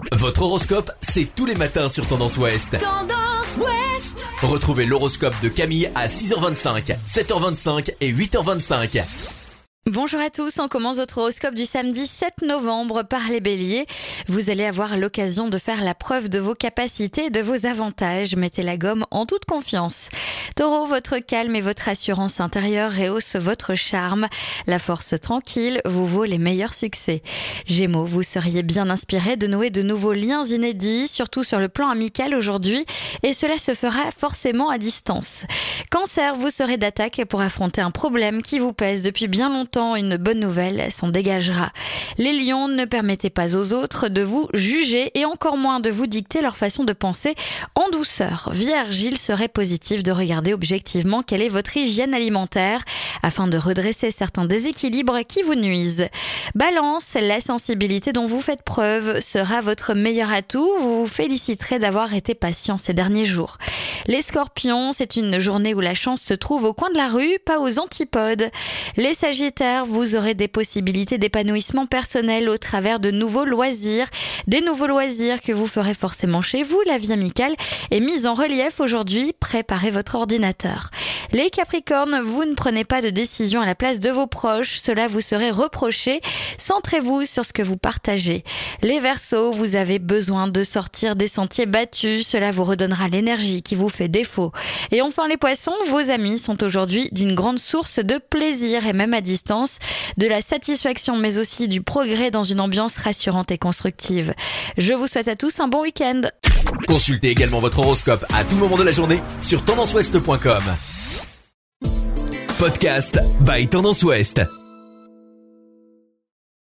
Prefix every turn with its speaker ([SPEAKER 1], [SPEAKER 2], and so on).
[SPEAKER 1] Votre horoscope, c'est tous les matins sur Tendance Ouest.
[SPEAKER 2] Tendance Ouest.
[SPEAKER 1] Retrouvez l'horoscope de Camille à 6h25, 7h25 et 8h25.
[SPEAKER 3] Bonjour à tous, on commence votre horoscope du samedi 7 novembre par les béliers. Vous allez avoir l'occasion de faire la preuve de vos capacités et de vos avantages. Mettez la gomme en toute confiance. Taureau, votre calme et votre assurance intérieure rehaussent votre charme. La force tranquille vous vaut les meilleurs succès. Gémeaux, vous seriez bien inspiré de nouer de nouveaux liens inédits, surtout sur le plan amical aujourd'hui, et cela se fera forcément à distance. Cancer, vous serez d'attaque pour affronter un problème qui vous pèse depuis bien longtemps. Une bonne nouvelle s'en dégagera. Les lions, ne permettez pas aux autres de vous juger et encore moins de vous dicter leur façon de penser en douceur. Vierge, il serait positif de regarder objectivement quelle est votre hygiène alimentaire afin de redresser certains déséquilibres qui vous nuisent. Balance, la sensibilité dont vous faites preuve sera votre meilleur atout. Vous vous féliciterez d'avoir été patient ces derniers jours. Les scorpions, c'est une journée où la chance se trouve au coin de la rue, pas aux antipodes. Les sagittaires, vous aurez des possibilités d'épanouissement personnel au travers de nouveaux loisirs. Des nouveaux loisirs que vous ferez forcément chez vous. La vie amicale est mise en relief aujourd'hui. Préparez votre ordinateur. Les capricornes, vous ne prenez pas de décision à la place de vos proches. Cela vous serait reproché. Centrez-vous sur ce que vous partagez. Les verseaux, vous avez besoin de sortir des sentiers battus. Cela vous redonnera l'énergie qui vous fait défaut. Et enfin les poissons, vos amis sont aujourd'hui d'une grande source de plaisir et même à distance, de la satisfaction mais aussi du progrès dans une ambiance rassurante et constructive. Je vous souhaite à tous un bon week-end.
[SPEAKER 1] Consultez également votre horoscope à tout moment de la journée sur tendanceouest.com. Podcast by Tendance Ouest.